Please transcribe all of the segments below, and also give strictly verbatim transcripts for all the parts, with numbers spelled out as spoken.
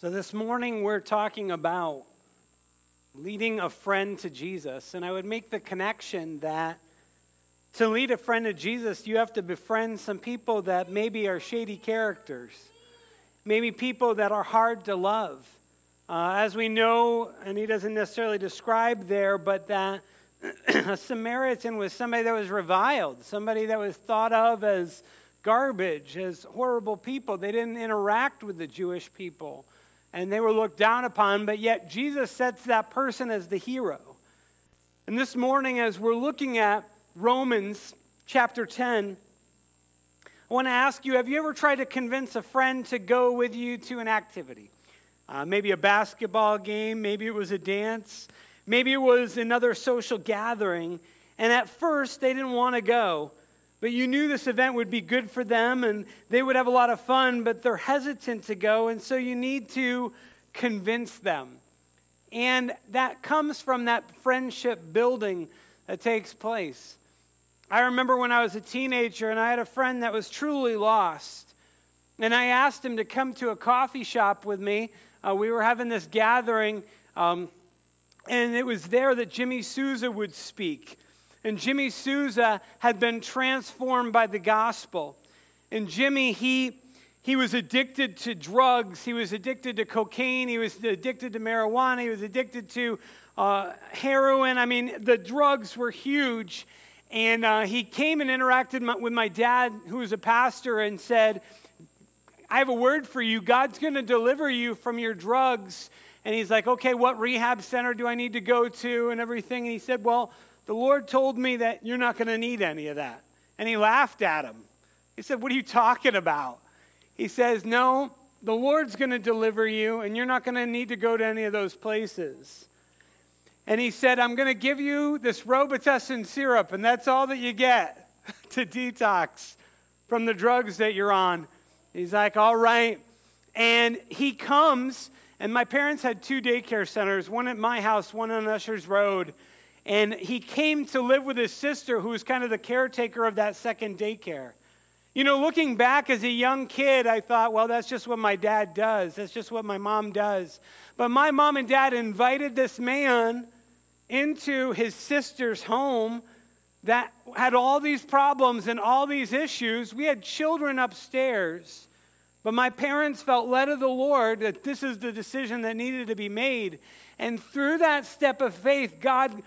So this morning we're talking about leading a friend to Jesus. And I would make the connection that to lead a friend to Jesus, you have to befriend some people that maybe are shady characters. Maybe people that are hard to love. Uh, as we know, and he doesn't necessarily describe there, but that a Samaritan was somebody that was reviled, somebody that was thought of as garbage, as horrible people. They didn't interact with the Jewish people, and they were looked down upon, but yet Jesus sets that person as the hero. And this morning, as we're looking at Romans chapter ten, I want to ask you, have you ever tried to convince a friend to go with you to an activity? Uh, maybe a basketball game, maybe it was a dance, maybe it was another social gathering, and at first they didn't want to go, but you knew this event would be good for them and they would have a lot of fun, but they're hesitant to go, and so you need to convince them. And that comes from that friendship building that takes place. I remember when I was a teenager and I had a friend that was truly lost, and I asked him to come to a coffee shop with me. Uh, we were having this gathering, um, and it was there that Jimmy Souza would speak. And Jimmy Souza had been transformed by the gospel. And Jimmy, he he was addicted to drugs. He was addicted to cocaine. He was addicted to marijuana. He was addicted to uh, heroin. I mean, the drugs were huge. And uh, he came and interacted my, with my dad, who was a pastor, and said, I have a word for you. God's going to deliver you from your drugs. And he's like, okay, what rehab center do I need to go to and everything? And he said, well, the Lord told me that you're not going to need any of that. And he laughed at him. He said, what are you talking about? He says, no, the Lord's going to deliver you, and you're not going to need to go to any of those places. And he said, I'm going to give you this Robitussin syrup, and that's all that you get to detox from the drugs that you're on. He's like, all right. And he comes, and my parents had two daycare centers, one at my house, one on Usher's Road. And he came to live with his sister, who was kind of the caretaker of that second daycare. You know, looking back as a young kid, I thought, well, that's just what my dad does. That's just what my mom does. But my mom and dad invited this man into his sister's home that had all these problems and all these issues. We had children upstairs. But my parents felt led of the Lord that this is the decision that needed to be made. And through that step of faith, God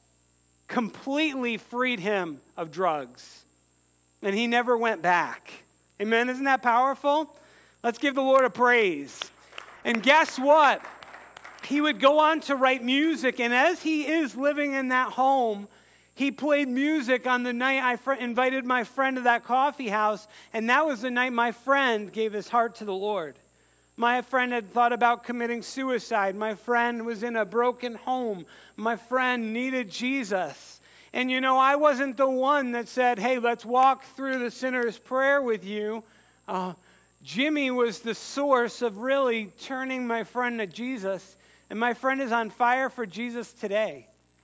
completely freed him of drugs. And he never went back. Amen? Isn't that powerful? Let's give the Lord a praise. And guess what? He would go on to write music. And as he is living in that home, he played music on the night I fr- invited my friend to that coffee house. And that was the night my friend gave his heart to the Lord. My friend had thought about committing suicide. My friend was in a broken home. My friend needed Jesus. And you know, I wasn't the one that said, hey, let's walk through the sinner's prayer with you. Uh, Jimmy was the source of really turning my friend to Jesus. And my friend is on fire for Jesus today.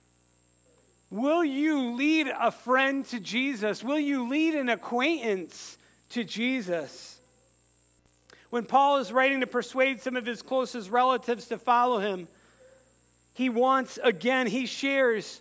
Will you lead a friend to Jesus? Will you lead an acquaintance to Jesus? When Paul is writing to persuade some of his closest relatives to follow him, he wants, again, he shares.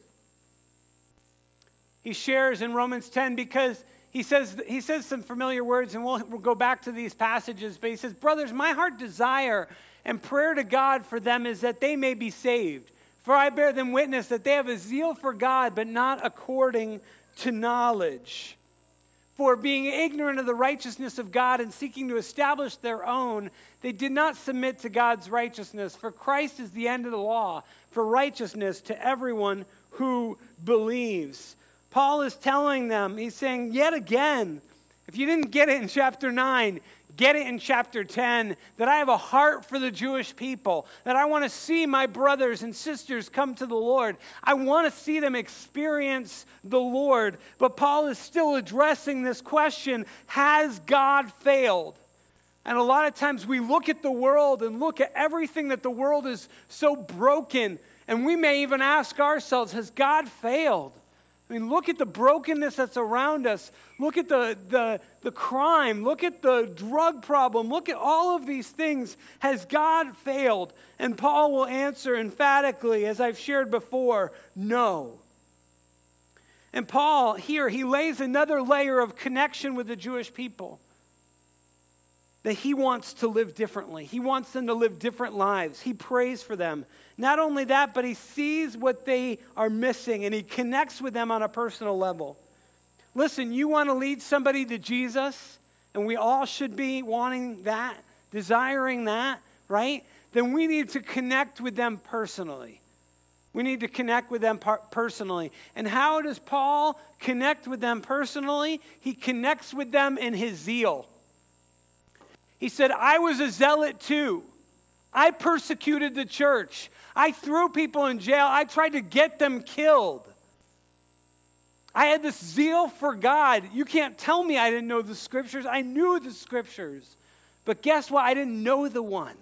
He shares in Romans ten because he says he says some familiar words, and we'll, we'll go back to these passages, but he says, brothers, my heart desire and prayer to God for them is that they may be saved. For I bear them witness that they have a zeal for God, but not according to knowledge. For being ignorant of the righteousness of God and seeking to establish their own, they did not submit to God's righteousness. For Christ is the end of the law, for righteousness to everyone who believes. Paul is telling them, he's saying yet again, if you didn't get it in chapter nine, get it in chapter ten, that I have a heart for the Jewish people, that I want to see my brothers and sisters come to the Lord. I want to see them experience the Lord. But Paul is still addressing this question, has God failed? And a lot of times we look at the world and look at everything that the world is so broken, and we may even ask ourselves, has God failed? I mean, look at the brokenness that's around us. Look at the, the, the crime. Look at the drug problem. Look at all of these things. Has God failed? And Paul will answer emphatically, as I've shared before, no. And Paul, here, he lays another layer of connection with the Jewish people. That he wants to live differently. He wants them to live different lives. He prays for them. Not only that, but he sees what they are missing and he connects with them on a personal level. Listen, you want to lead somebody to Jesus, and we all should be wanting that, desiring that, right? Then we need to connect with them personally. We need to connect with them par- personally. And how does Paul connect with them personally? He connects with them in his zeal. He said, I was a zealot too. I persecuted the church. I threw people in jail. I tried to get them killed. I had this zeal for God. You can't tell me I didn't know the scriptures. I knew the scriptures. But guess what? I didn't know the one.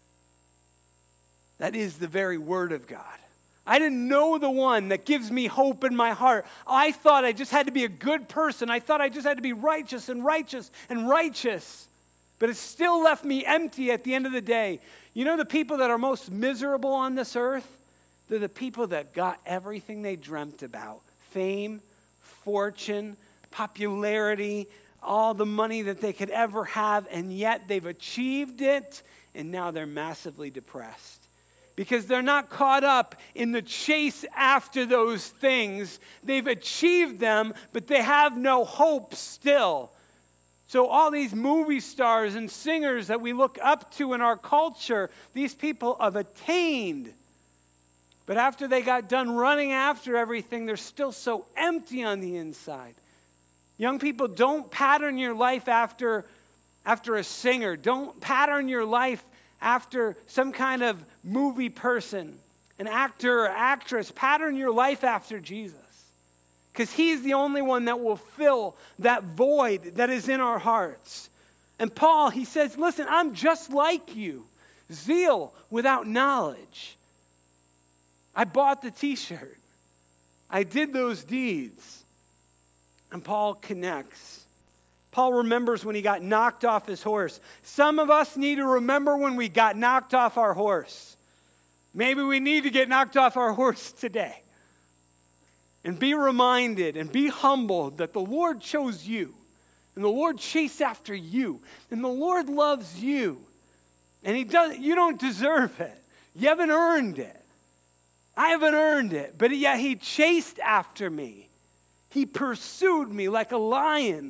That is the very word of God. I didn't know the one that gives me hope in my heart. I thought I just had to be a good person. I thought I just had to be righteous and righteous and righteous. But it still left me empty at the end of the day. You know the people that are most miserable on this earth? They're the people that got everything they dreamt about. Fame, fortune, popularity, all the money that they could ever have, and yet they've achieved it, and now they're massively depressed. Because they're not caught up in the chase after those things. They've achieved them, but they have no hope still. So all these movie stars and singers that we look up to in our culture, these people have attained. But after they got done running after everything, they're still so empty on the inside. Young people, don't pattern your life after, after a singer. Don't pattern your life after some kind of movie person, an actor or actress. Pattern your life after Jesus. Because he's the only one that will fill that void that is in our hearts. And Paul, he says, listen, I'm just like you. Zeal without knowledge. I bought the t-shirt. I did those deeds. And Paul connects. Paul remembers when he got knocked off his horse. Some of us need to remember when we got knocked off our horse. Maybe we need to get knocked off our horse today. And be reminded and be humbled that the Lord chose you. And the Lord chased after you. And the Lord loves you. And he does, you don't deserve it. You haven't earned it. I haven't earned it. But yet he chased after me. He pursued me like a lion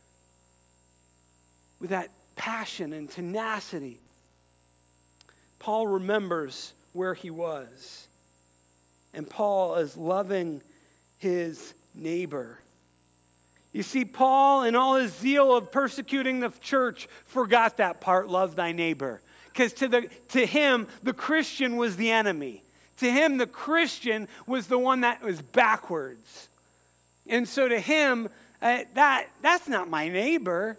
with that passion and tenacity. Paul remembers where he was. And Paul is loving his neighbor. You see, Paul, in all his zeal of persecuting the church, forgot that part, love thy neighbor. Because to the to him, the Christian was the enemy. To him, the Christian was the one that was backwards. And so to him, uh, that that's not my neighbor.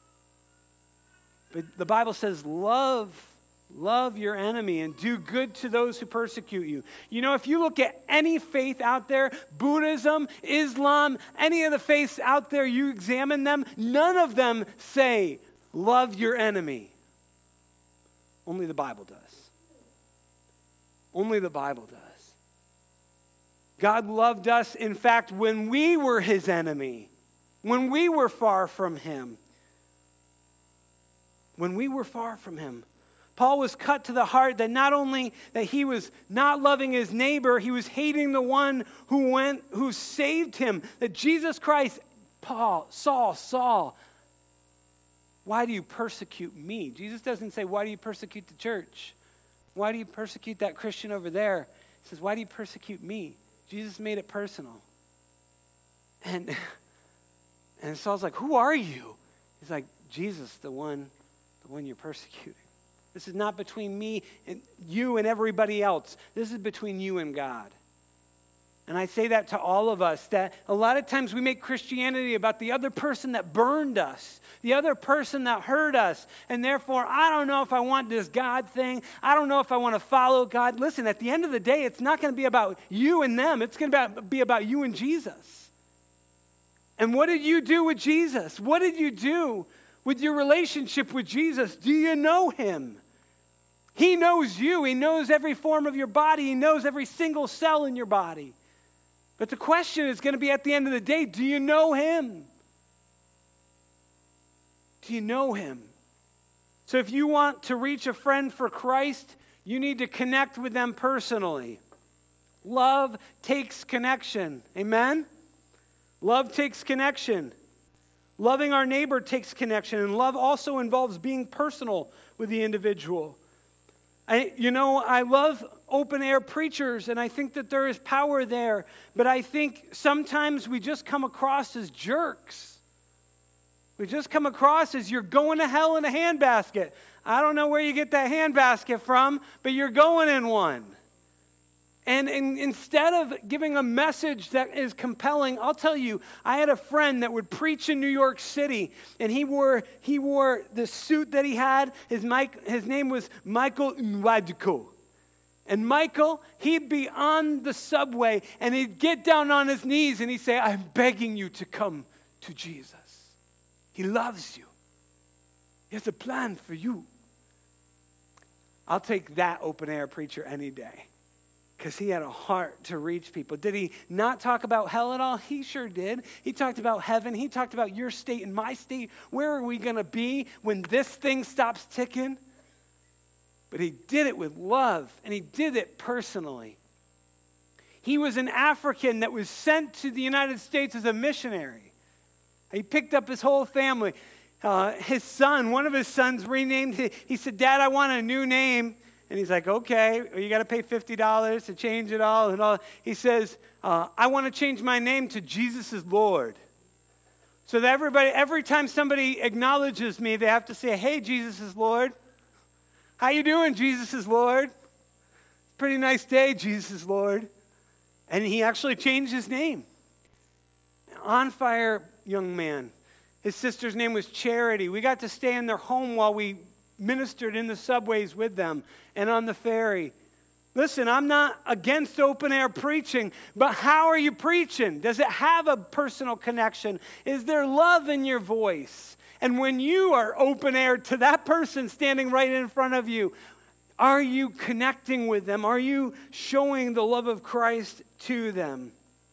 But the Bible says, love Love your enemy and do good to those who persecute you. You know, if you look at any faith out there, Buddhism, Islam, any of the faiths out there, you examine them, none of them say, love your enemy. Only the Bible does. Only the Bible does. God loved us, in fact, when we were his enemy, when we were far from him. When we were far from him. Paul was cut to the heart that not only that he was not loving his neighbor, he was hating the one who went, who saved him. That Jesus Christ, Paul, Saul, Saul, why do you persecute me? Jesus doesn't say, why do you persecute the church? Why do you persecute that Christian over there? He says, why do you persecute me? Jesus made it personal. And, and Saul's like, who are you? He's like, Jesus, the one, the one you're persecuting. This is not between me and you and everybody else. This is between you and God. And I say that to all of us, that a lot of times we make Christianity about the other person that burned us, the other person that hurt us, and therefore, I don't know if I want this God thing. I don't know if I want to follow God. Listen, at the end of the day, it's not going to be about you and them. It's going to be about you and Jesus. And what did you do with Jesus? What did you do with your relationship with Jesus? Do you know him? He knows you. He knows every form of your body. He knows every single cell in your body. But the question is going to be at the end of the day, do you know him? Do you know him? So if you want to reach a friend for Christ, you need to connect with them personally. Love takes connection. Amen? Love takes connection. Loving our neighbor takes connection. And love also involves being personal with the individual. I, you know, I love open-air preachers, and I think that there is power there. But I think sometimes we just come across as jerks. We just come across as you're going to hell in a handbasket. I don't know where you get that handbasket from, but you're going in one. And, and instead of giving a message that is compelling, I'll tell you, I had a friend that would preach in New York City, and he wore he wore the suit that he had. His Mike, his name was Michael Nwadiku. And Michael, he'd be on the subway, and he'd get down on his knees, and he'd say, I'm begging you to come to Jesus. He loves you. He has a plan for you. I'll take that open-air preacher any day. Because he had a heart to reach people. Did he not talk about hell at all? He sure did. He talked about heaven. He talked about your state and my state. Where are we going to be when this thing stops ticking? But he did it with love, and he did it personally. He was an African that was sent to the United States as a missionary. He picked up his whole family. Uh, his son, one of his sons renamed it. He said, Dad, I want a new name. And he's like, okay, well, you got to pay fifty dollars to change it all. And all. He says, uh, I want to change my name to Jesus is Lord. So that everybody, every time somebody acknowledges me, they have to say, hey, Jesus is Lord. How you doing, Jesus is Lord? Pretty nice day, Jesus is Lord. And he actually changed his name. On fire young man. His sister's name was Charity. We got to stay in their home while we ministered in the subways with them and on the ferry. Listen, I'm not against open-air preaching, but how are you preaching? Does it have a personal connection? Is there love in your voice? And when you are open-air to that person standing right in front of you, are you connecting with them? Are you showing the love of Christ to them?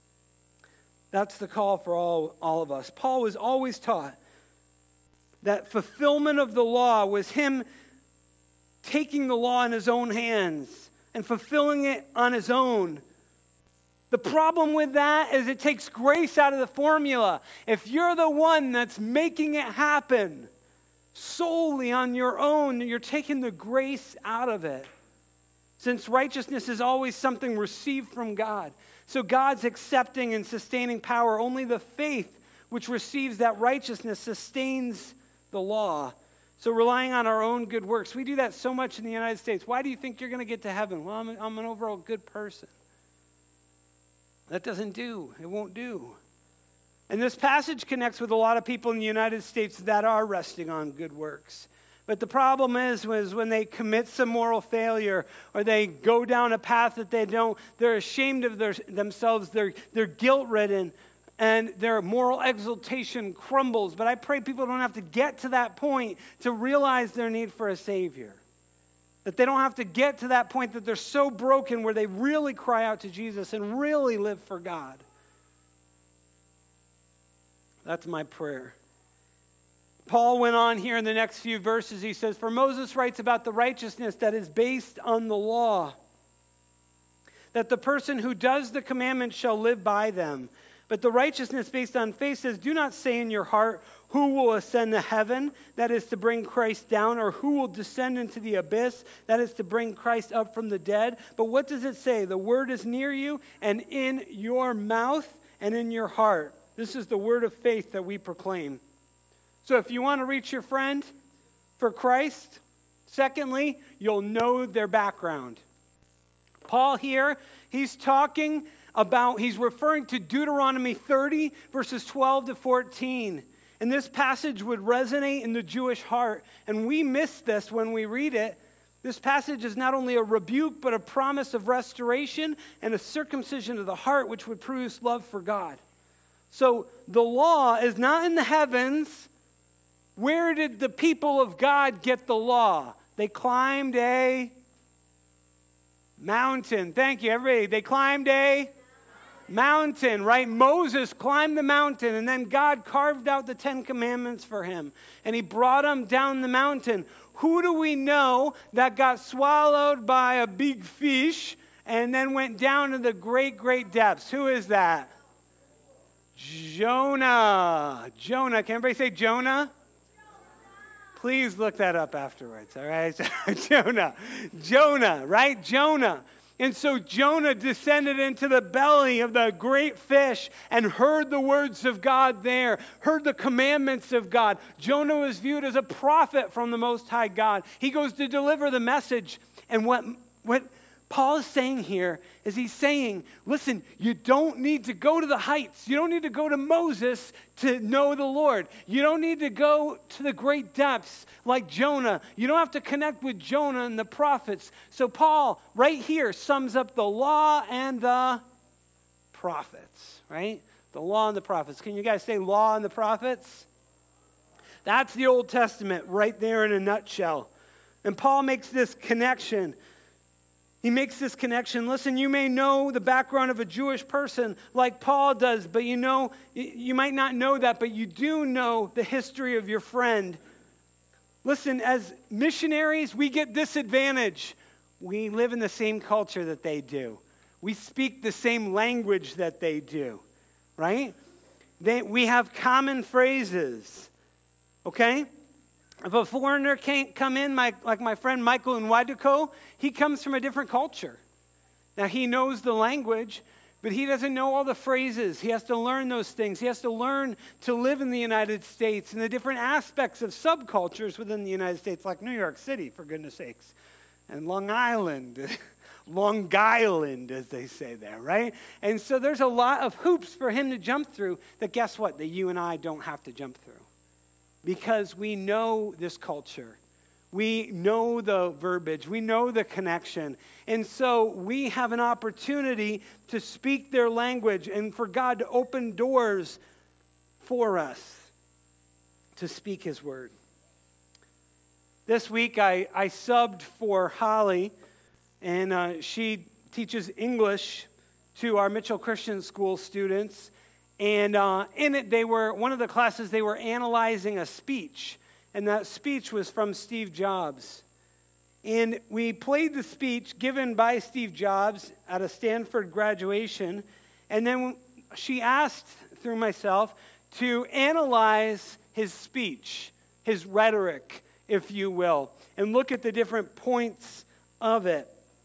That's the call for all, all of us. Paul was always taught that fulfillment of the law was him taking the law in his own hands and fulfilling it on his own. The problem with that is it takes grace out of the formula. If you're the one that's making it happen solely on your own, you're taking the grace out of it. Since righteousness is always something received from God. So God's accepting and sustaining power. Only the faith which receives that righteousness sustains the law. So relying on our own good works. We do that so much in the United States. Why do you think you're going to get to heaven? Well, I'm, I'm an overall good person. That doesn't do. It won't do. And this passage connects with a lot of people in the United States that are resting on good works. But the problem is, is when they commit some moral failure or they go down a path that they don't, they're ashamed of their, themselves, they're, they're guilt-ridden, and their moral exaltation crumbles. But I pray people don't have to get to that point to realize their need for a Savior. That they don't have to get to that point that they're so broken where they really cry out to Jesus and really live for God. That's my prayer. Paul went on here in the next few verses. He says, for Moses writes about the righteousness that is based on the law, that the person who does the commandments shall live by them. But the righteousness based on faith says, do not say in your heart, who will ascend to heaven, that is to bring Christ down, or who will descend into the abyss, that is to bring Christ up from the dead. But what does it say? The word is near you and in your mouth and in your heart. This is the word of faith that we proclaim. So if you want to reach your friend for Christ, secondly, you'll know their background. Paul here, he's talking about, he's referring to Deuteronomy thirty, verses twelve to fourteen. And this passage would resonate in the Jewish heart. And we miss this when we read it. This passage is not only a rebuke, but a promise of restoration and a circumcision of the heart, which would produce love for God. So the law is not in the heavens. Where did the people of God get the law? They climbed a mountain. Thank you, everybody. They climbed a mountain, right? Moses climbed the mountain, and then God carved out the Ten Commandments for him, and he brought him down the mountain. Who do we know that got swallowed by a big fish and then went down to the great, great depths? Who is that? Jonah. Jonah. Can everybody say Jonah? Please look that up afterwards, all right? Jonah. Jonah, right? Jonah. And so Jonah descended into the belly of the great fish and heard the words of God there, heard the commandments of God. Jonah was viewed as a prophet from the Most High God. He goes to deliver the message. And what, what Paul is saying here is he's saying, listen, you don't need to go to the heights. You don't need to go to Moses to know the Lord. You don't need to go to the great depths like Jonah. You don't have to connect with Jonah and the prophets. So Paul, right here, sums up the law and the prophets, right? The law and the prophets. Can you guys say law and the prophets? That's the Old Testament right there in a nutshell. And Paul makes this connection. He makes this connection. Listen, you may know the background of a Jewish person like Paul does, but you know, you might not know that, but you do know the history of your friend. Listen, as missionaries, we get this advantage. We live in the same culture that they do. We speak the same language that they do, right? They, we have common phrases, okay? If a foreigner can't come in, my, like my friend Michael in Waduko, he comes from a different culture. Now, he knows the language, but he doesn't know all the phrases. He has to learn those things. He has to learn to live in the United States and the different aspects of subcultures within the United States, like New York City, for goodness sakes, and Long Island, Long Island, as they say there, right? And so there's a lot of hoops for him to jump through that, guess what, that you and I don't have to jump through. Because we know this culture. We know the verbiage. We know the connection. And so we have an opportunity to speak their language and for God to open doors for us to speak his word. This week I, I subbed for Holly, and uh, she teaches English to our Mitchell Christian School students. And uh, in it, they were, one of the classes, they were analyzing a speech. And that speech was from Steve Jobs. And we played the speech given by Steve Jobs at a Stanford graduation. And then she asked, through myself, to analyze his speech, his rhetoric, if you will, and look at the different points of it.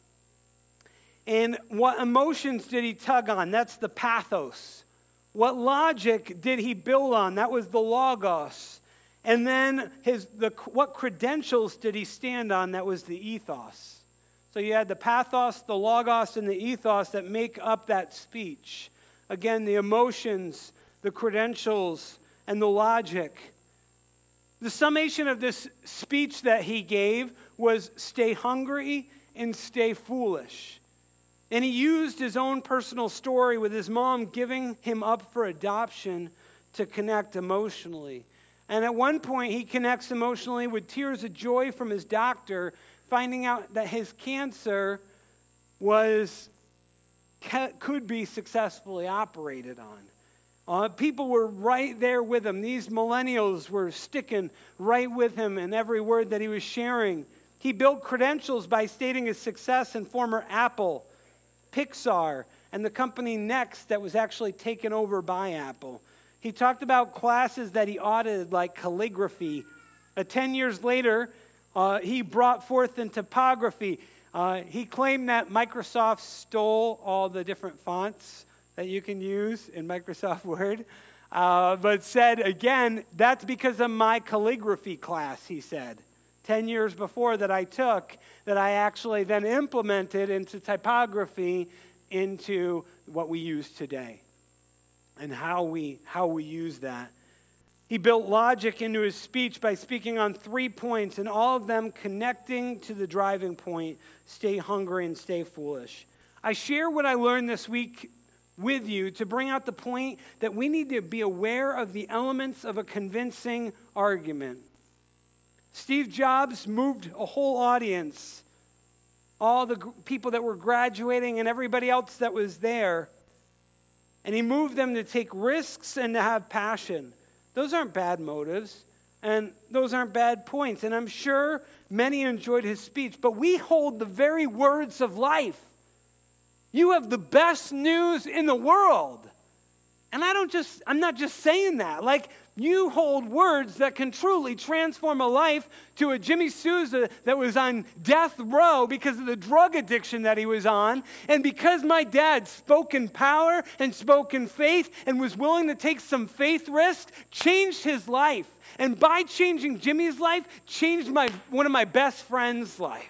And what emotions did he tug on? That's the pathos. What logic did he build on? That was the logos. And then his the what credentials did he stand on? That was the ethos. So you had the pathos, the logos, and the ethos that make up that speech. Again, the emotions, the credentials, and the logic. The summation of this speech that he gave was stay hungry and stay foolish. And he used his own personal story with his mom giving him up for adoption to connect emotionally. And at one point, he connects emotionally with tears of joy from his doctor, finding out that his cancer was could be successfully operated on. Uh, people were right there with him. These millennials were sticking right with him in every word that he was sharing. He built credentials by stating his success in former Apple, Pixar, and the company Next that was actually taken over by Apple. He talked about classes that he audited, like calligraphy. Uh, ten years later, uh, he brought forth in typography. Uh, he claimed that Microsoft stole all the different fonts that you can use in Microsoft Word, uh, but said, again, that's because of my calligraphy class, he said. Ten years before that I took, that I actually then implemented into typography into what we use today and how we how we use that. He built logic into his speech by speaking on three points, and all of them connecting to the driving point, stay hungry and stay foolish. I share what I learned this week with you to bring out the point that we need to be aware of the elements of a convincing argument. Steve Jobs moved a whole audience, all the people that were graduating and everybody else that was there, and he moved them to take risks and to have passion. Those aren't bad motives, and those aren't bad points, and I'm sure many enjoyed his speech, but we hold the very words of life. You have the best news in the world. And I don't just, I'm not just saying that. Like, you hold words that can truly transform a life to a Jimmy Sousa that was on death row because of the drug addiction that he was on. And because my dad spoke in power and spoke in faith and was willing to take some faith risks, changed his life. And by changing Jimmy's life, changed my one of my best friends' life.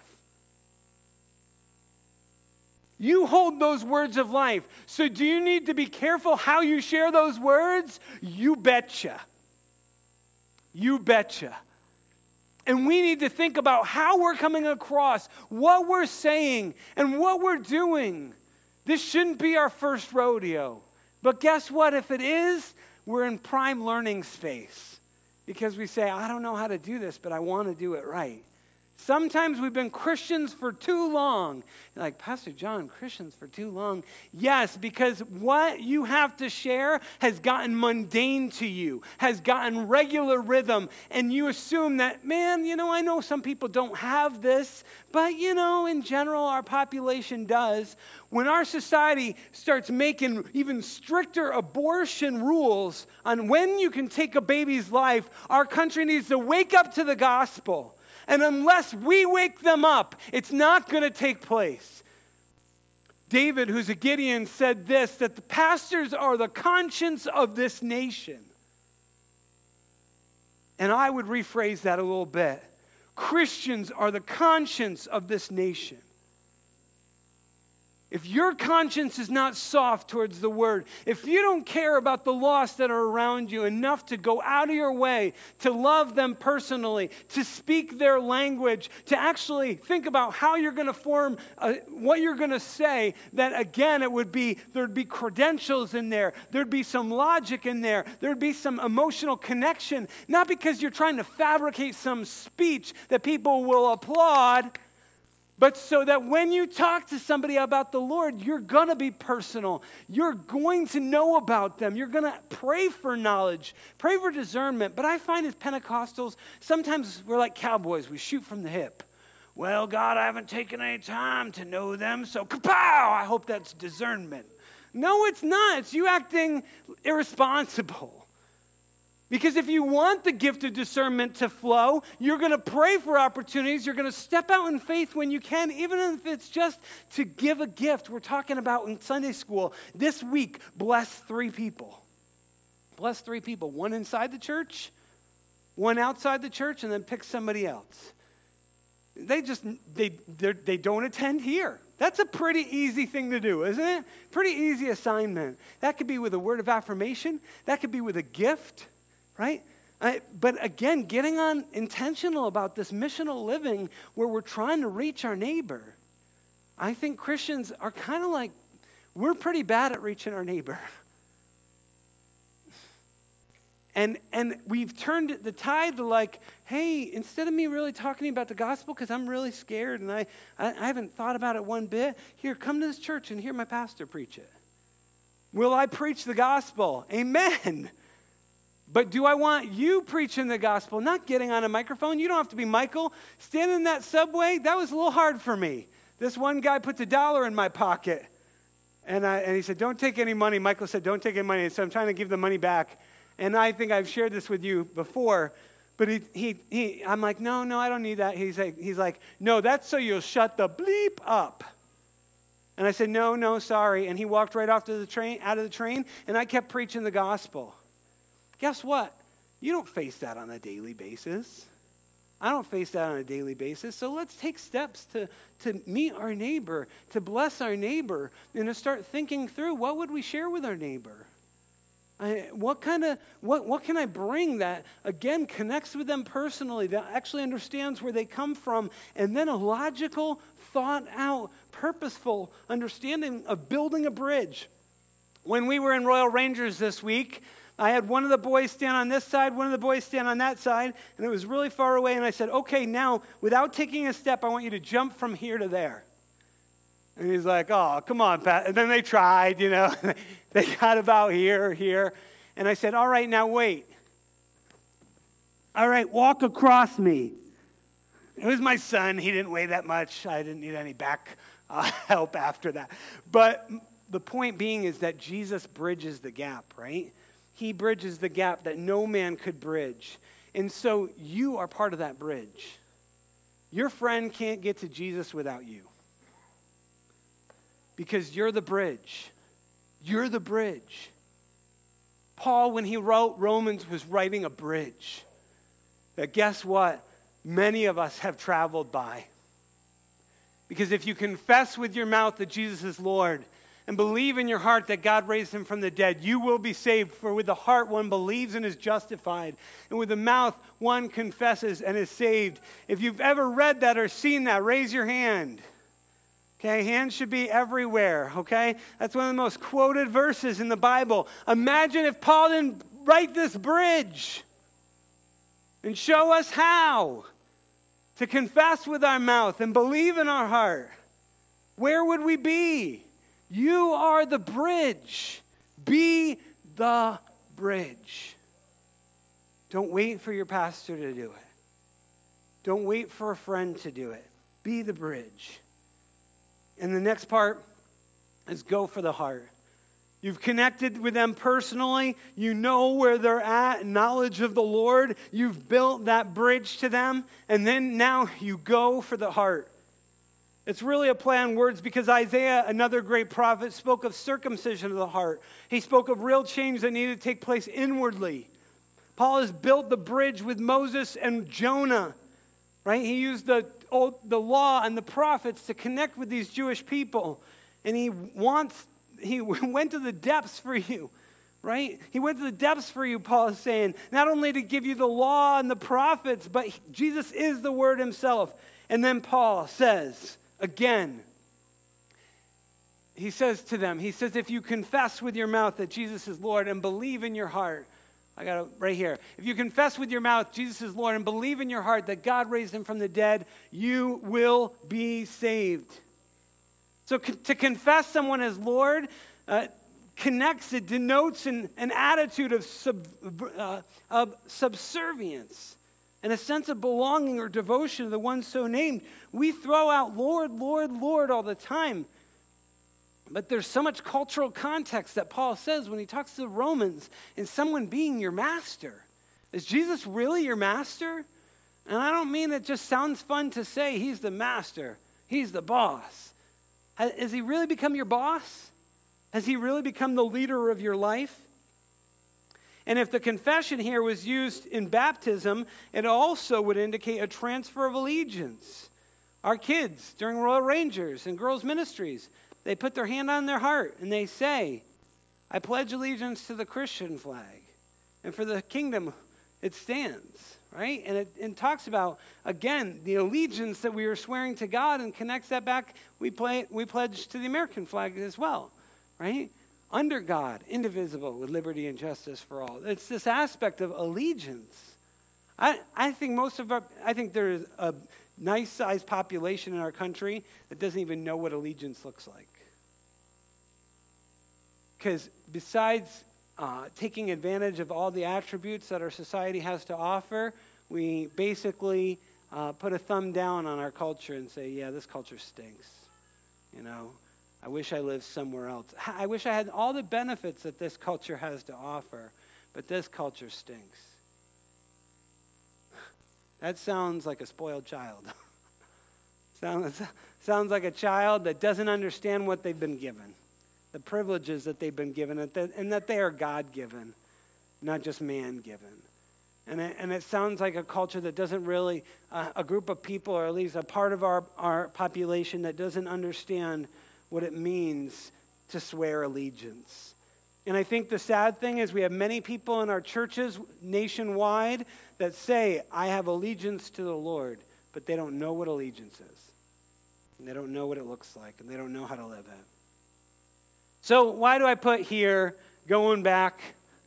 You hold those words of life. So do you need to be careful how you share those words? You betcha. You betcha. And we need to think about how we're coming across, what we're saying, and what we're doing. This shouldn't be our first rodeo. But guess what? If it is, we're in prime learning space. Because we say, I don't know how to do this, but I want to do it right. Sometimes we've been Christians for too long. You're like, Pastor John, Christians for too long. Yes, because what you have to share has gotten mundane to you, has gotten regular rhythm, and you assume that, man, you know, I know some people don't have this, but, you know, in general, our population does. When our society starts making even stricter abortion rules on when you can take a baby's life, our country needs to wake up to the gospel. And unless we wake them up, it's not going to take place. David, who's a Gideon, said this, that the pastors are the conscience of this nation. And I would rephrase that a little bit. Christians are the conscience of this nation. If your conscience is not soft towards the word, if you don't care about the lost that are around you enough to go out of your way to love them personally, to speak their language, to actually think about how you're going to form, uh, what you're going to say, that again, it would be, there'd be credentials in there, there'd be some logic in there, there'd be some emotional connection, not because you're trying to fabricate some speech that people will applaud, but so that when you talk to somebody about the Lord, you're going to be personal. You're going to know about them. You're going to pray for knowledge, pray for discernment. But I find as Pentecostals, sometimes we're like cowboys. We shoot from the hip. Well, God, I haven't taken any time to know them, so kapow, I hope that's discernment. No, it's not. It's you acting irresponsible. Because if you want the gift of discernment to flow, you're going to pray for opportunities. You're going to step out in faith when you can, even if it's just to give a gift. We're talking about in Sunday school this week, bless three people. Bless three people. One inside the church, one outside the church, and then pick somebody else. They just, they they don't attend here. That's a pretty easy thing to do, isn't it? Pretty easy assignment. That could be with a word of affirmation. That could be with a gift. Right? I, but again, getting on intentional about this missional living where we're trying to reach our neighbor. I think Christians are kind of like, we're pretty bad at reaching our neighbor. And and we've turned the tide to like, hey, instead of me really talking about the gospel because I'm really scared and I, I, I haven't thought about it one bit, here, come to this church and hear my pastor preach it. Will I preach the gospel? Amen. But do I want you preaching the gospel, not getting on a microphone? You don't have to be Michael. Standing in that subway, that was a little hard for me. This one guy puts a dollar in my pocket. And, I, and he said, don't take any money. Michael said, don't take any money. So I'm trying to give the money back. And I think I've shared this with you before. But he, he, he, I'm like, no, no, I don't need that. He's like, he's like, no, that's so you'll shut the bleep up. And I said, no, no, sorry. And he walked right off to the train, out of the train. And I kept preaching the gospel. Guess what? You don't face that on a daily basis. I don't face that on a daily basis. So let's take steps to, to meet our neighbor, to bless our neighbor, and to start thinking through what would we share with our neighbor? I, what kind of what what can I bring that again connects with them personally, that actually understands where they come from, and then a logical, thought out, purposeful understanding of building a bridge When we were in Royal Rangers this week, I had one of the boys stand on this side, one of the boys stand on that side, and it was really far away, and I said, okay, now, without taking a step, I want you to jump from here to there. And he's like, oh, come on, Pat. And then they tried, you know. They got about here, here. And I said, all right, now wait. All right, walk across me. It was my son. He didn't weigh that much. I didn't need any back uh, help after that. But the point being is that Jesus bridges the gap, right? He bridges the gap that no man could bridge. And so you are part of that bridge. Your friend can't get to Jesus without you. Because you're the bridge. You're the bridge. Paul, when he wrote Romans, was writing a bridge that, guess what? Many of us have traveled by. Because if you confess with your mouth that Jesus is Lord and believe in your heart that God raised him from the dead, you will be saved. For with the heart one believes and is justified, and with the mouth one confesses and is saved. If you've ever read that or seen that, raise your hand. Okay, hands should be everywhere, okay? That's one of the most quoted verses in the Bible. Imagine if Paul didn't write this bridge and show us how to confess with our mouth and believe in our heart. Where would we be? You are the bridge. Be the bridge. Don't wait for your pastor to do it. Don't wait for a friend to do it. Be the bridge. And the next part is go for the heart. You've connected with them personally. You know where they're at, knowledge of the Lord. You've built that bridge to them. And then now you go for the heart. It's really a play on words because Isaiah, another great prophet, spoke of circumcision of the heart. He spoke of real change that needed to take place inwardly. Paul has built the bridge with Moses and Jonah, right? He used the, old, the law and the prophets to connect with these Jewish people. And he wants, he went to the depths for you, right? He went to the depths for you, Paul is saying, not only to give you the law and the prophets, but Jesus is the Word himself. And then Paul says, again, he says to them, he says, if you confess with your mouth that Jesus is Lord and believe in your heart, I got it right here. If you confess with your mouth Jesus is Lord and believe in your heart that God raised him from the dead, you will be saved. So co- to confess someone as Lord uh, connects, it denotes an, an attitude of, sub, uh, of subservience and a sense of belonging or devotion to the one so named. We throw out Lord, Lord, Lord all the time. But there's so much cultural context that Paul says when he talks to the Romans and someone being your master. Is Jesus really your master? And I don't mean it just sounds fun to say he's the master, he's the boss. Has he really become your boss? Has he really become the leader of your life? And if the confession here was used in baptism, it also would indicate a transfer of allegiance. Our kids during Royal Rangers and girls' ministries, they put their hand on their heart and they say, I pledge allegiance to the Christian flag. And for the kingdom, it stands, right? And it, it talks about, again, the allegiance that we are swearing to God and connects that back. We, play, we pledge to the American flag as well, right? Under God, indivisible, with liberty and justice for all. It's this aspect of allegiance. I, I think most of our, I think there's a nice-sized population in our country that doesn't even know what allegiance looks like. Because besides uh, taking advantage of all the attributes that our society has to offer, we basically uh, put a thumb down on our culture and say, yeah, this culture stinks. You know, I wish I lived somewhere else. I wish I had all the benefits that this culture has to offer, but this culture stinks. That sounds like a spoiled child. sounds, sounds like a child that doesn't understand what they've been given, the privileges that they've been given, and that, and that they are God-given, not just man-given. And it, and it sounds like a culture that doesn't really, uh, a group of people, or at least a part of our, our population that doesn't understand what it means to swear allegiance. And I think the sad thing is we have many people in our churches nationwide that say, I have allegiance to the Lord, but they don't know what allegiance is. And they don't know what it looks like, and they don't know how to live it. So why do I put here, going back,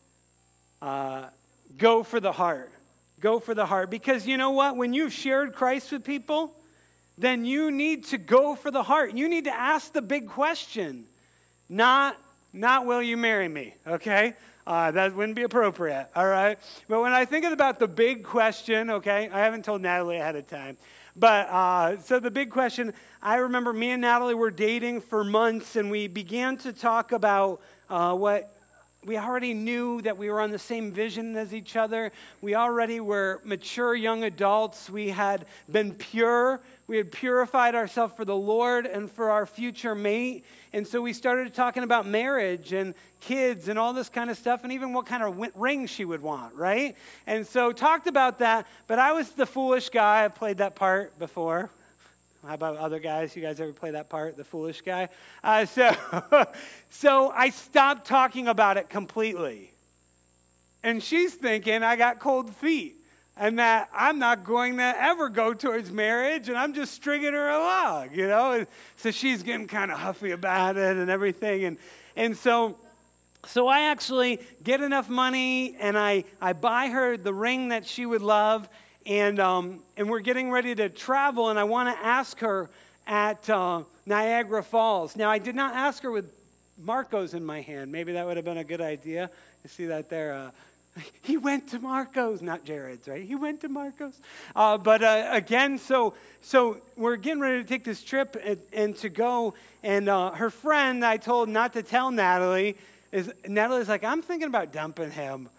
uh, go for the heart? Go for the heart. Because you know what? When you've shared Christ with people, then you need to go for the heart. You need to ask the big question. Not, not will you marry me, okay? Uh, that wouldn't be appropriate, all right? But when I think about the big question, okay, I haven't told Natalie ahead of time. But uh, so the big question, I remember me and Natalie were dating for months, and we began to talk about uh, what we already knew, that we were on the same vision as each other. We already were mature young adults. We had been pure. We had purified ourselves for the Lord and for our future mate. And so we started talking about marriage and kids and all this kind of stuff, and even what kind of ring she would want, right? And so talked about that, but I was the foolish guy. I've played that part before. How about other guys? You guys ever play that part, the foolish guy? Uh, so, so I stopped talking about it completely. And she's thinking I got cold feet and that I'm not going to ever go towards marriage, and I'm just stringing her along, you know? And so she's getting kind of huffy about it and everything. And, and so, so I actually get enough money, and I, I buy her the ring that she would love. And um, and we're getting ready to travel, and I want to ask her at uh, Niagara Falls. Now, I did not ask her with Marco's in my hand. Maybe that would have been a good idea. You see that there? Uh, he went to Marco's, not Jared's, right? He went to Marco's. Uh, but uh, again, so so we're getting ready to take this trip and, and to go. And uh, her friend, I told not to tell Natalie, is Natalie's like, I'm thinking about dumping him.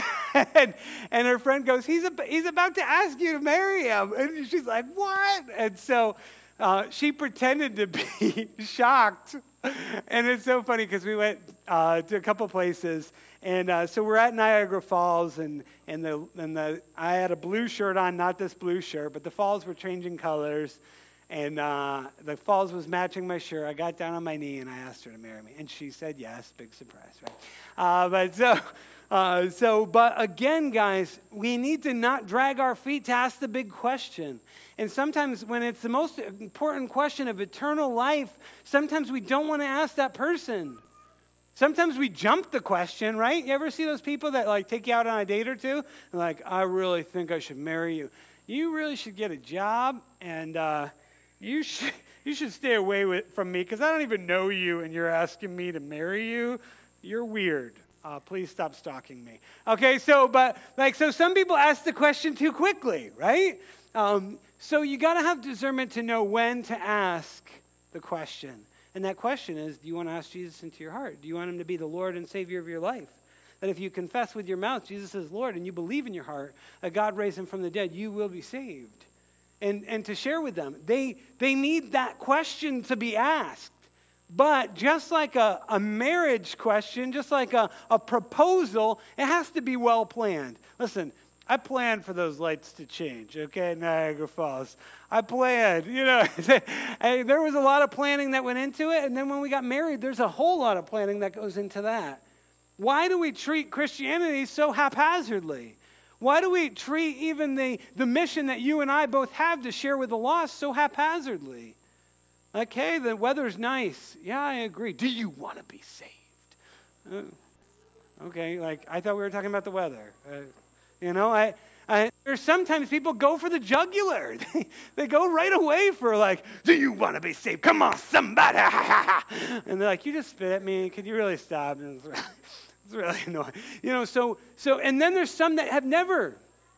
and, and her friend goes, he's, a, he's about to ask you to marry him. And she's like, what? And so uh, she pretended to be shocked. And it's so funny because we went uh, to a couple places. And uh, so we're at Niagara Falls, and, and, the, and the I had a blue shirt on, not this blue shirt, but the falls were changing colors. And uh, the falls was matching my shirt. I got down on my knee, and I asked her to marry me. And she said yes. Big surprise, right? Uh, but so... Uh, so, but again, guys, we need to not drag our feet to ask the big question. And sometimes when it's the most important question of eternal life, sometimes we don't want to ask that person. Sometimes we jump the question, right? You ever see those people that like take you out on a date or two? And like, I really think I should marry you. You really should get a job, and uh, you should you should stay away with, from me because I don't even know you, and you're asking me to marry you. You're weird. Uh, please stop stalking me. Okay, so, but, like, so some people ask the question too quickly, right? Um, so you got to have discernment to know when to ask the question. And that question is, do you want to ask Jesus into your heart? Do you want him to be the Lord and Savior of your life? That if you confess with your mouth Jesus is Lord, and you believe in your heart that God raised him from the dead, you will be saved. And, and to share with them, they, they need that question to be asked. But just like a, a marriage question, just like a, a proposal, it has to be well planned. Listen, I planned for those lights to change, okay, Niagara Falls. I planned, you know. And there was a lot of planning that went into it, and then when we got married, there's a whole lot of planning that goes into that. Why do we treat Christianity so haphazardly? Why do we treat even the, the mission that you and I both have to share with the lost so haphazardly? Okay, the weather's nice. Yeah, I agree. Do you want to be saved? Uh, okay, like I thought we were talking about the weather. Uh, you know, I, I there's sometimes people go for the jugular. They, they go right away for like, do you want to be saved? Come on, somebody. And they're like, you just spit at me. Could you really stop? And it's, really, it's really annoying. You know, so, so, and then there's some that have never,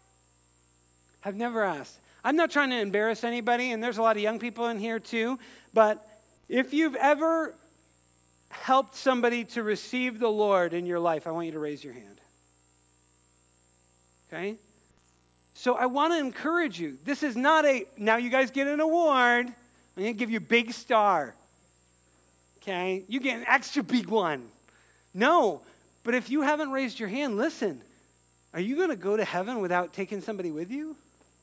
have never asked. I'm not trying to embarrass anybody, and there's a lot of young people in here too, but if you've ever helped somebody to receive the Lord in your life, I want you to raise your hand. Okay? So I want to encourage you. This is not a, now you guys get an award. I'm going to give you a big star. Okay? You get an extra big one. No, but if you haven't raised your hand, listen, are you going to go to heaven without taking somebody with you?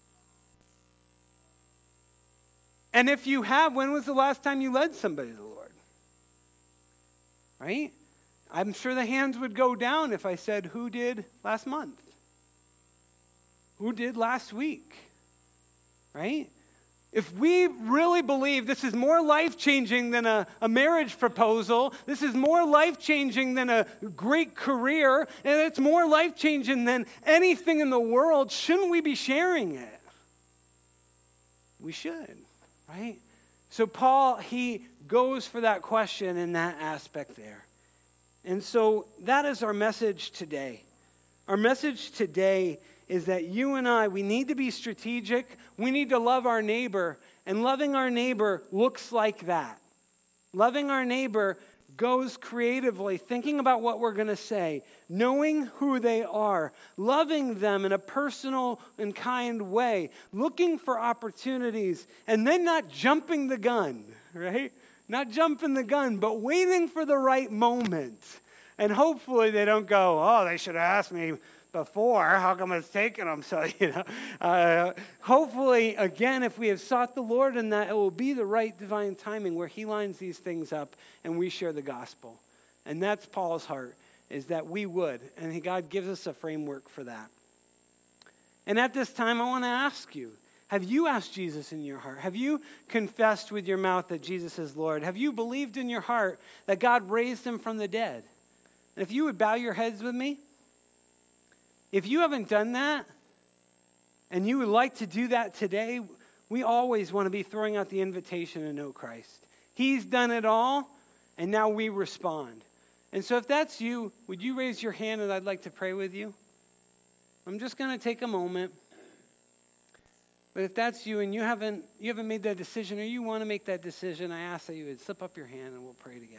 And if you have, when was the last time you led somebody to the Lord? Right? I'm sure the hands would go down if I said, who did last month? Who did last week? Right? If we really believe this is more life-changing than a, a marriage proposal, this is more life-changing than a great career, and it's more life-changing than anything in the world, shouldn't we be sharing it? We should, right? So Paul, he goes for that question in that aspect there. And so that is our message today. Our message today is that you and I, we need to be strategic. We need to love our neighbor. And loving our neighbor looks like that. Loving our neighbor goes creatively, thinking about what we're going to say, knowing who they are, loving them in a personal and kind way, looking for opportunities, and then not jumping the gun, right? Not jumping the gun, but waiting for the right moment. And hopefully they don't go, oh, they should have asked me before. How come it's taken them? So, you know, uh, hopefully, again, if we have sought the Lord in that, it will be the right divine timing where he lines these things up and we share the gospel. And that's Paul's heart, is that we would. And God gives us a framework for that. And at this time, I want to ask you, have you asked Jesus in your heart? Have you confessed with your mouth that Jesus is Lord? Have you believed in your heart that God raised him from the dead? And if you would bow your heads with me. If you haven't done that, and you would like to do that today, we always want to be throwing out the invitation to know Christ. He's done it all, and now we respond. And so if that's you, would you raise your hand and I'd like to pray with you? I'm just going to take a moment. But if that's you and you haven't you haven't made that decision or you want to make that decision, I ask that you would slip up your hand and we'll pray together.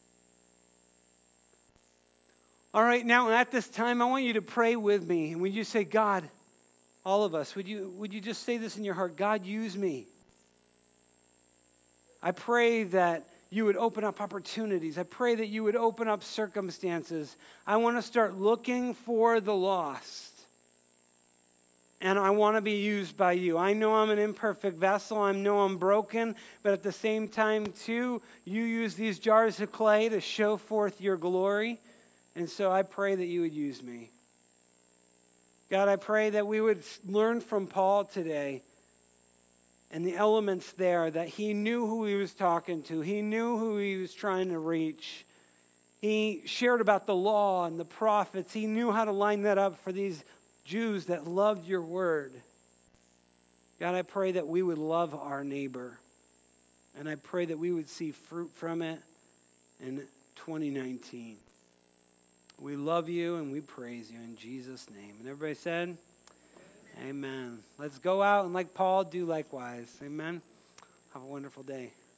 All right, now at this time, I want you to pray with me. And would you say, God, all of us, would you, would you just say this in your heart? God, use me. I pray that you would open up opportunities. I pray that you would open up circumstances. I want to start looking for the lost. And I want to be used by you. I know I'm an imperfect vessel. I know I'm broken. But at the same time, too, you use these jars of clay to show forth your glory. And so I pray that you would use me. God, I pray that we would learn from Paul today and the elements there, that he knew who he was talking to. He knew who he was trying to reach. He shared about the law and the prophets. He knew how to line that up for these Jews that loved your word. God, I pray that we would love our neighbor. And I pray that we would see fruit from it in twenty nineteen. We love you and we praise you in Jesus' name. And everybody said, amen. Amen. Let's go out and like Paul, do likewise. Amen. Have a wonderful day.